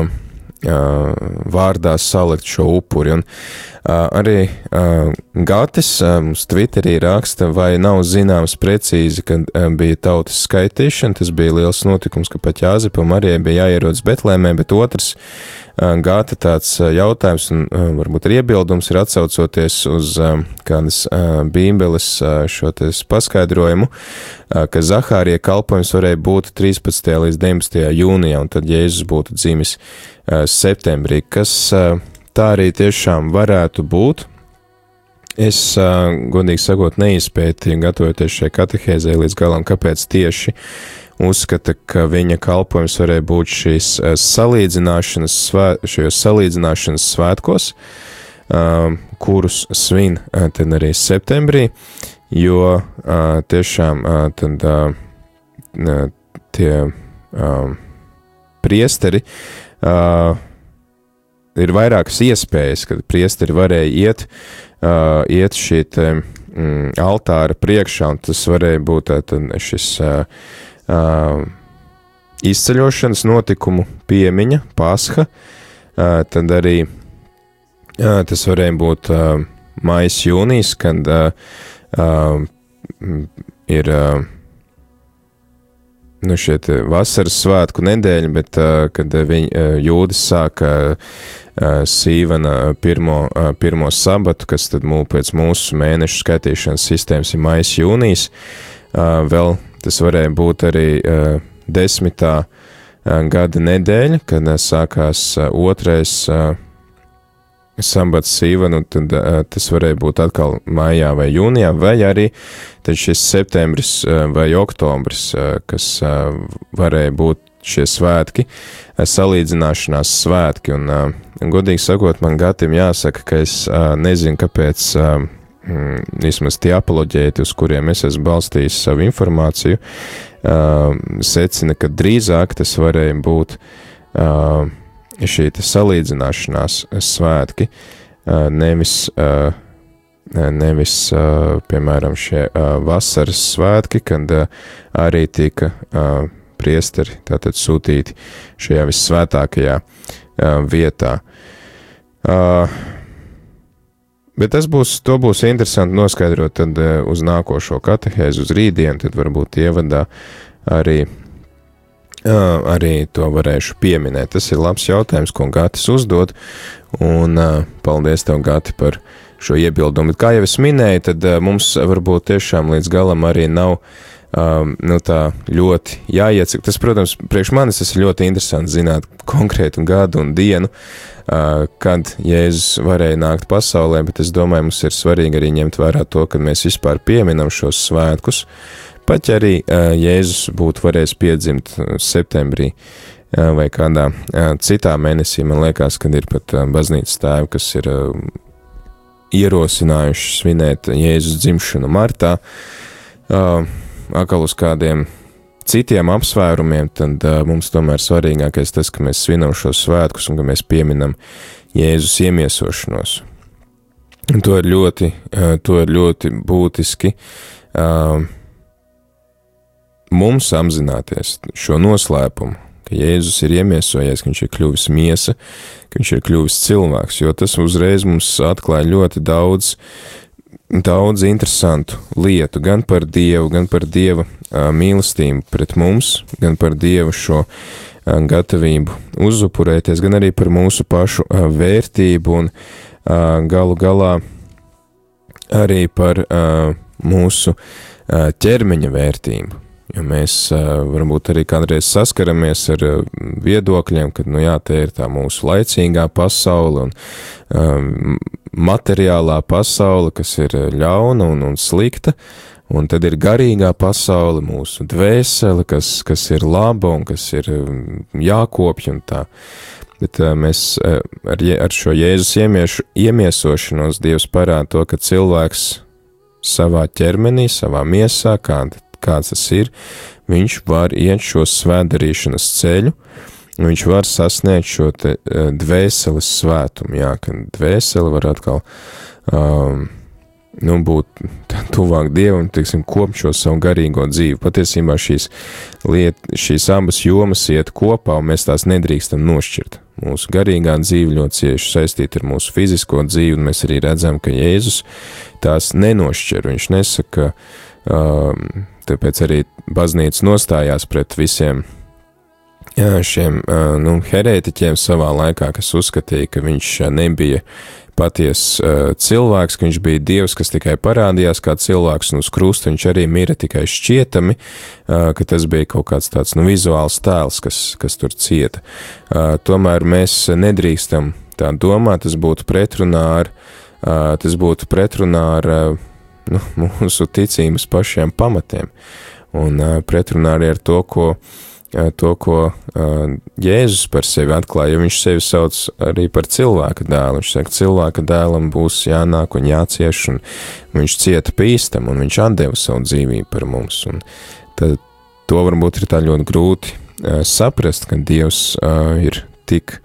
vārdā salikt šo upuri. Un uh, arī uh, Gatis uh, mums Twitterī raksta, vai nav zināms precīzi, kad uh, bija tautas skaitīšana. Tas bija liels notikums, ka pat Jāzepam arī bija jāierodas Betlēmē, bet otrs uh, Gata tāds uh, jautājums un uh, varbūt arī iebildums ir atsaucoties uz uh, kādas uh, bībeles uh, šo tes paskaidrojumu, uh, ka Zahārija kalpojums varēja būt trīspadsmitajā līdz deviņpadsmitajā jūnijā, un tad Jēzus būtu dzimis septembrī, kas tā arī tiešām varētu būt. Es, godīgi sakot, neizpētīju, gatavoties šai katehēzē līdz galam, kāpēc tieši uzskata, ka viņa kalpojums varēja būt šīs salīdzināšanas, šajos salīdzināšanas svētkos, kurus svin tad arī septembrī, jo tiešām tad tie priesteri Uh, ir vairākas iespējas, kad priesteri varēja iet, uh, iet šī te, mm, altāra priekšā, un tas varēja būt tātad šis uh, uh, izceļošanas notikumu piemiņa, Pasha, uh, tad arī uh, tas varēja būt uh, maijs, jūnijas, kad uh, uh, ir uh, nu šie vasaras svētku nedēļa, bet uh, kad viņi, uh, jūdis sāka uh, sīvena pirmo, uh, pirmo sabatu, kas tad mū, pēc mūsu mēnešu skaitīšanas sistēmas ir maijs, jūnijas, uh, vēl tas varēja būt arī uh, desmitā gada nedēļa, kad sākās otrais sabats sīvenu, tad tas varēja būt atkal maijā vai jūnijā, vai arī tad šis septembris vai oktobris, kas varēja būt šie svētki, salīdzināšanās svētki, un godīgi sakot, man gatim jāsaka, ka es nezinu, kāpēc vismaz tie apoloģēti, uz kuriem es esmu balstījis savu informāciju, uh, secina, ka drīzāk tas varēja būt uh, šī salīdzināšanās svētki, uh, nevis, uh, nevis uh, piemēram, šie uh, vasaras svētki, kad uh, arī tika uh, priesteri tātad sūtīti šajā vissvētākajā uh, vietā. Uh, Bet tas būs, to būs interesanti noskaidrot tad uz nākošo katehēzi, uz rītdienu, tad varbūt ievadā arī, arī to varēšu pieminēt. Tas ir labs jautājums, ko Gatis uzdod, un paldies tev, Gati, par šo iebildumu. Bet kā jau es minēju, tad mums varbūt tiešām līdz galam arī nav Um, nu tā ļoti jāiecik. Tas, protams, priekš manis tas ir ļoti interesanti zināt konkrētu gadu un dienu, uh, kad Jēzus varēja nākt pasaulē, bet es domāju, mums ir svarīgi arī ņemt vērā to, ka mēs vispār pieminam šos svētkus, pat ja arī uh, Jēzus būtu varējis piedzimt septembrī uh, vai kādā uh, citā mēnesī. Man liekas, kad ir pat uh, baznīcas tēvi, kas ir uh, ierosinājuši svinēt Jēzus dzimšanu martā, uh, atkal uz kādiem citiem apsvērumiem, tad uh, mums tomēr svarīgākais tas, ka mēs svinam šos svētkus un ka mēs pieminam Jēzus iemiesošanos. Un to ir ļoti, uh, to ir ļoti būtiski uh, mums apzināties šo noslēpumu, ka Jēzus ir iemiesojies, ka viņš ir kļuvis miesa, ka viņš ir kļuvis cilvēks, jo tas uzreiz mums atklāja ļoti daudz daudz interesantu lietu, gan par Dievu, gan par Dieva uh, mīlestību pret mums, gan par Dievu šo uh, gatavību uzupurēties, gan arī par mūsu pašu uh, vērtību un uh, galu galā arī par uh, mūsu uh, ķermeņa vērtību. Jo mēs uh, varbūt arī kādreiz saskaramies ar uh, viedokļiem, kad, nu jā, te ir tā mūsu laicīgā pasaule un um, materiālā pasaule, kas ir ļauna un, un slikta, un tad ir garīgā pasaule, mūsu dvēsele, kas, kas ir laba un kas ir jākopj un tā. Bet uh, mēs uh, ar, ar šo Jēzus iemiešu, iemiesošanos Dievs parāda to, ka cilvēks savā ķermenī, savā miesā, kāda kāds tas ir, viņš var iet šo svētdarīšanas ceļu, viņš var sasniegt šo te uh, dvēseles svētumu, jā, ka dvēsele var atkal um, nu, būt tuvāk Dievam, teiksim, kopt šo savu garīgo dzīvi. Patiesībā šīs, liet, šīs abas jomas iet kopā, un mēs tās nedrīkstam nošķirt. Mūsu garīgā dzīve ļoti cieši saistīta ar mūsu fizisko dzīvi, un mēs arī redzam, ka Jēzus tās nenošķir. Viņš nesaka, um, tāpēc arī baznīca nostājās pret visiem jā, šiem nu, herētiķiem savā laikā, kas uzskatīja, ka viņš nebija paties uh, cilvēks, ka viņš bija Dievs, kas tikai parādījās kā cilvēks, un uz krusta viņš arī mira tikai šķietami, uh, ka tas bija kaut kāds tāds nu, vizuāls tēls, kas, kas tur cieta. Uh, tomēr mēs nedrīkstam tā domāt, tas būtu pretrunā ar, uh, tas būtu pretrunā ar uh, nu, mūsu ticības pašiem pamatiem, un uh, pretrunā arī ar to, ko, uh, to, ko uh, Jēzus par sevi atklāja, jo viņš sevi sauc arī par cilvēka dēlu. Viņš saka, cilvēka dēlam būs jānāk un jācieš, un viņš cieta pīstam, un viņš atdeva savu dzīvību par mums, un tad to varbūt ir tā ļoti grūti uh, saprast, ka Dievs uh, ir tik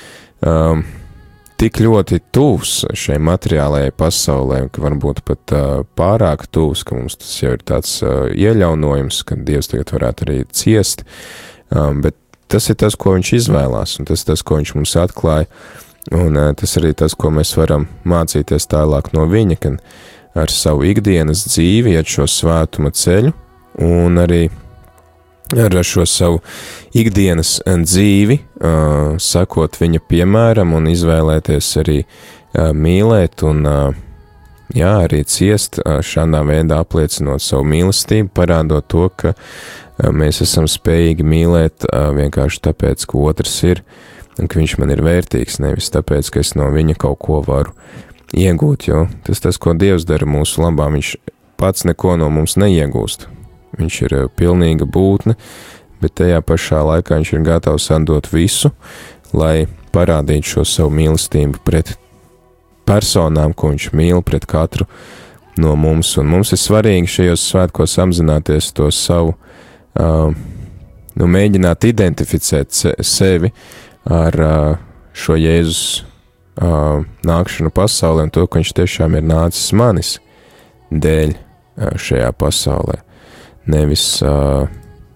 um, tik ļoti tuvs šai materiālajai pasaulē, ka varbūt pat uh, pārāk tuvs, ka mums tas jau ir tāds uh, ieļaunojums, ka Dievs tagad varētu arī ciest, um, bet tas ir tas, ko viņš izvēlās, un tas ir tas, ko viņš mums atklāja Un tas arī tas, ko mēs varam mācīties tālāk no viņa, ka ar savu ikdienas dzīvi iet šo svētuma ceļu, un arī ar šo savu ikdienas dzīvi uh, sakot viņa piemēram un izvēlēties arī uh, mīlēt un uh, jā, arī ciest uh, šādā veidā apliecinot savu mīlestību, parādot to, ka uh, mēs esam spējīgi mīlēt uh, vienkārši tāpēc, ka otrs ir un ka viņš man ir vērtīgs, nevis tāpēc, ka es no viņa kaut ko varu iegūt, jo tas tas, ko Dievs dara mūsu labā, viņš pats neko no mums neiegūst. Viņš ir pilnīga būtne, bet tajā pašā laikā viņš ir gatavs atdot visu, lai parādītu šo savu mīlestību pret personām, ko viņš mīl, pret katru no mums. Un mums ir svarīgi šajos svētkos apzināties to savu, uh, nu, mēģināt identificēt se, sevi ar uh, šo Jēzus uh, nākšanu pasaulē un to, ka viņš tiešām ir nācis manis dēļ uh, šajā pasaulē. Nevis, uh,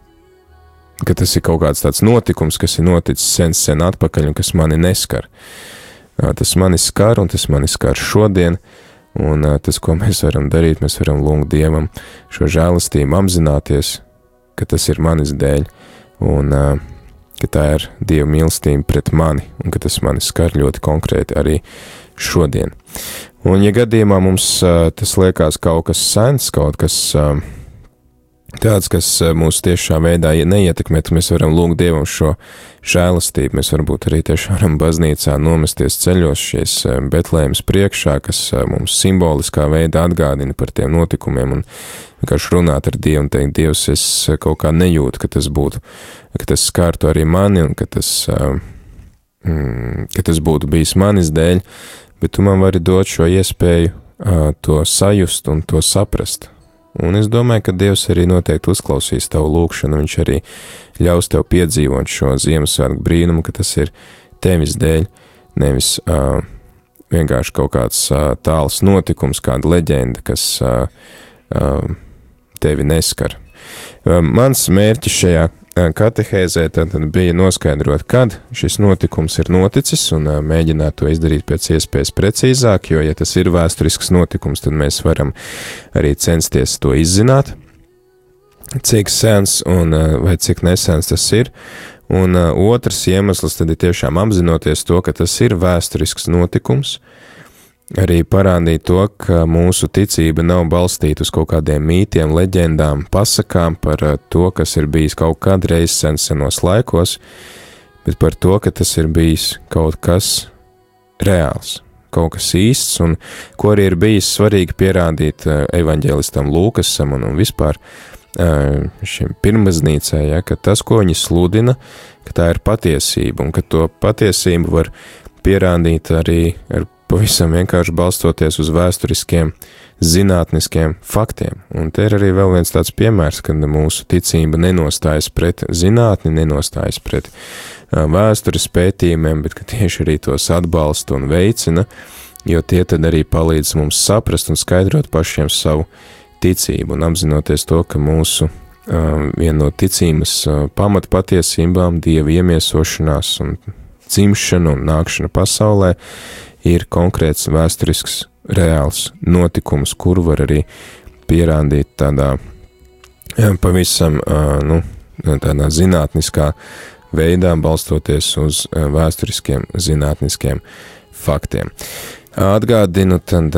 ka tas ir kaut kāds tāds notikums, kas ir noticis sen, sen atpakaļ un kas mani neskar. Uh, tas mani skar un tas mani skar šodien, un uh, tas, ko mēs varam darīt, mēs varam lūgt Dievam šo žēlastību, apzināties, ka tas ir manis dēļ, un uh, ka tā ir Dieva mīlestība pret mani, un ka tas mani skar ļoti konkrēti arī šodien. Un, ja gadījumā mums uh, tas liekas kaut kas sens, kaut kas uh, tāds, kas uh, mūs tiešā veidā neietekmē, tad mēs varam lūgt Dievam šo žēlastību. Mēs varbūt arī tiešām varam baznīcā nomesties ceļos šies uh, Betlēmas priekšā, kas uh, mums simboliskā veidā atgādina par tiem notikumiem, un vienkārši runāt ar Dievu un teikt, Dievs, es kaut kā nejūtu, ka tas būtu, ka tas skārtu arī mani un ka tas, mm, ka tas būtu bijis manis dēļ, bet tu man vari dot šo iespēju uh, to sajust un to saprast. Un es domāju, ka Dievs arī noteikti uzklausīs tavu lūgšanu, viņš arī ļaus tev piedzīvot šo Ziemassvētku brīnumu, ka tas ir tevis dēļ, nevis uh, vienkārši kaut kāds uh, tāls notikums, kāda leģenda, kas uh, uh, tevi neskar. Mans mērķis šajā katehēzē tad bija noskaidrot, kad šis notikums ir noticis un mēģināt to izdarīt pēc iespējas precīzāk, jo, ja tas ir vēsturisks notikums, tad mēs varam arī censties to izzināt, cik sens un vai cik nesens tas ir. Un otrs iemesls tad ir tiešām apzinoties to, ka tas ir vēsturisks notikums, arī parādīt to, ka mūsu ticība nav balstīta uz kaut kādiem mītiem, leģendām, pasakām par to, kas ir bijis kaut kādreiz sen senos laikos, bet par to, ka tas ir bijis kaut kas reāls, kaut kas īsts, un ko arī ir bijis svarīgi pierādīt evaņģēlistam Lūkasam un, un vispār šim pirmbaznīcai, ja, ka tas, ko viņi sludina, ka tā ir patiesība, un ka to patiesību var pierādīt arī ar pavisam vienkārši balstoties uz vēsturiskiem, zinātniskiem faktiem. Un te ir arī vēl viens tāds piemērs, kad mūsu ticība nenostājas pret zinātni, nenostājas pret vēstures pētījumiem, bet ka tieši arī tos atbalsta un veicina, jo tie tad arī palīdz mums saprast un skaidrot pašiem savu ticību un apzinoties to, ka mūsu viena no ticības pamatpatiesībām, Dieva iemiesošanās un dzimšana un nākšana pasaulē ir konkrēts vēsturisks reāls notikums, kuru var arī pierādīt tādā pavisam, nu, tādā zinātniskā veidā, balstoties uz vēsturiskiem zinātniskiem faktiem. Atgādinu tad,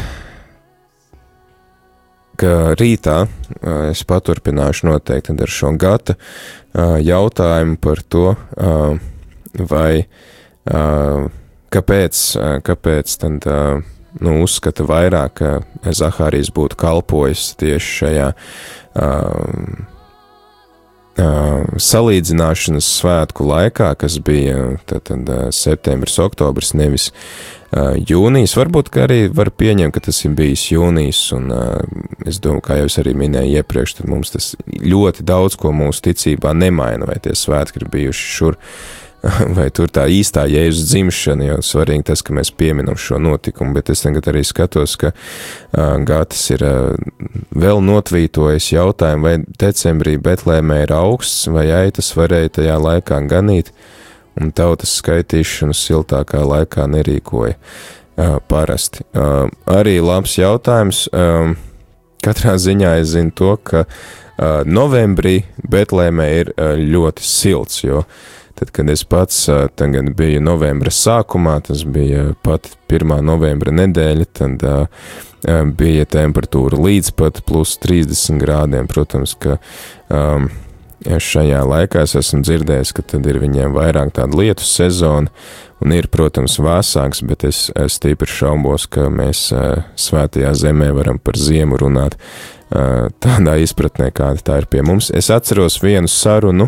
ka rītā es paturpināšu noteikti ar šo gata jautājumu par to, vai kāpēc, kāpēc tad, nu, uzskata vairāk, ka Zahārijs būtu kalpojis tieši šajā uh, uh, salīdzināšanas svētku laikā, kas bija tad, tad, septembris, oktobris, nevis uh, jūnijas. Varbūt, ka arī var pieņemt, ka tas ir bijis jūnijas, un uh, es domāju, kā jau es arī minēju iepriekš, tad mums tas ļoti daudz, ko mūsu ticībā nemaina, vai tie svētki ir bijuši šur, vai tur tā īstā Jēzus dzimšana, jo svarīgi tas, ka mēs pieminam šo notikumu, bet es tagad arī skatos, ka uh, Gatis ir uh, vēl notvītojis jautājumu, vai decembrī Betlēmē ir augsts, vai aitas varēja tajā laikā ganīt, un tautas skaitīšanu siltākā laikā nerīkoja uh, parasti. Uh, arī labs jautājums. Um, katrā ziņā es zinu to, ka uh, novembrī Betlēmē ir uh, ļoti silts, jo tad, kad es pats uh, tagad biju novembra sākumā, tas bija pat pirmā novembra nedēļa, tad uh, bija temperatūra līdz pat plus trīsdesmit grādiem. Protams, ka um, šajā laikā es esmu dzirdējis, ka tad ir viņiem vairāk tāda lietus sezona, un ir, protams, vēsāks, bet es, es tīpri šaubos, ka mēs uh, svētajā zemē varam par ziemu runāt uh, tādā izpratnē, kāda tā ir pie mums. Es atceros vienu sarunu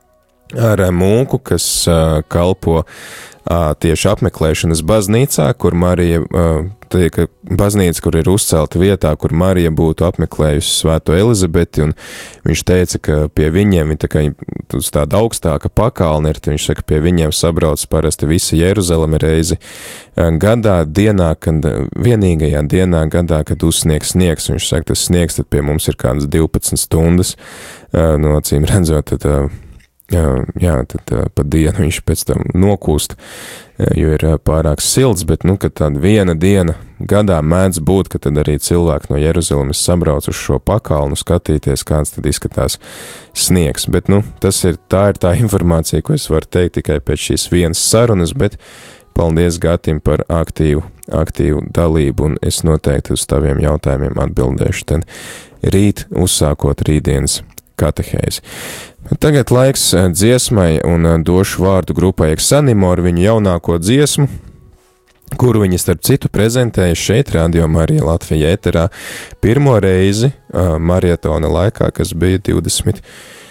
ar mūku, kas uh, kalpo uh, tieši apmeklēšanas baznīcā, kur Marija, uh, tiek baznīca, kur ir uzcelta vietā, kur Marija būtu apmeklējusi Svēto Elizabeti, un viņš teica, ka pie viņiem, tā kā uz tāda augstāka pakalna ir, viņš saka, pie viņiem sabrauc parasti visa Jeruzaleme reizi uh, gadā, dienā, kad vienīgajā dienā gadā, kad uzsniegs sniegs, viņš saka, tas sniegs, tad pie mums ir kādas divpadsmit stundas, uh, no acīm redzot, tad uh, Jā, jā, tad uh, pa dienu viņš pēc tam nokūst, uh, jo ir uh, pārāk silts, bet, nu, kad tāda viena diena gadā mēdz būt, ka tad arī cilvēki no Jeruzalemes sabrauc uz šo pakalnu skatīties, kāds tad izskatās sniegs. Bet, nu, tas ir, tā ir tā informācija, ko es varu teikt tikai pēc šīs vienas sarunas, bet paldies Gatim par aktīvu, aktīvu dalību, un es noteikti uz taviem jautājumiem atbildēšu tad rīt, uzsākot rītdienas katehēzi. Tagad laiks dziesmai un došu vārdu grupai Eksanimo ar viņu jaunāko dziesmu, kuru viņi starp citu prezentēja šeit, Radio Marija Latvija ēterā, pirmo reizi uh, marietona laikā, kas bija divdesmit,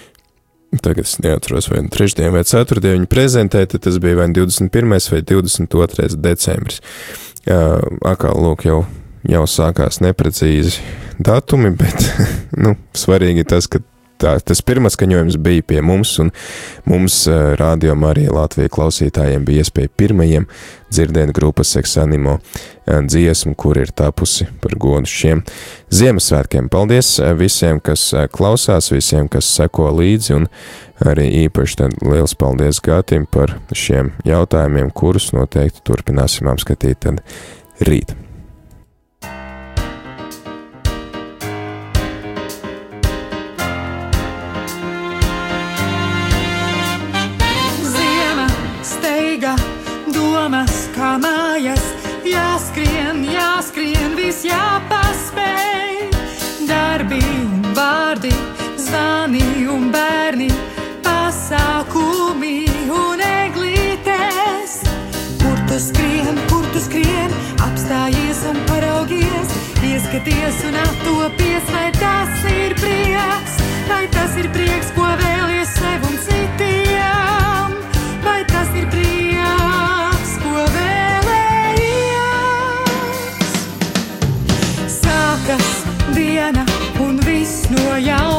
tagad es neatceros, vai trešdien vai ceturtdien viņi prezentēja, tad tas bija vai divdesmit pirmais vai divdesmit otrais decembris. Uh, akā, lūk, jau, jau sākās neprecīzi datumi, bet, nu, svarīgi tas, ka Tā, tas pirmais skaņojums bija pie mums, un mums uh, Radio Marija Latvija klausītājiem bija iespēja pirmajiem dzirdēt grupas Eksanimo uh, dziesmu, kur ir tapusi par godu šiem Ziemassvētkiem. Paldies uh, visiem, kas uh, klausās, visiem, kas seko līdzi, un arī īpaši tad liels paldies Gatim par šiem jautājumiem, kurus noteikti turpināsim apskatīt tad rīt. Kā mājas, jāskrien, jāskrien, viss jāpaspēj. Darbi un vārdi, zvani un bērni, pasākumi un eglītes. Kur tu skrien, kur tu skrien, apstājies un paraugies, ieskaties un attopies, vai tas ir prieks, vai tas ir prieks, ko vēlies sev un citiem, vai tas ir prieks, ko vēlies. Diena un viss no jauna.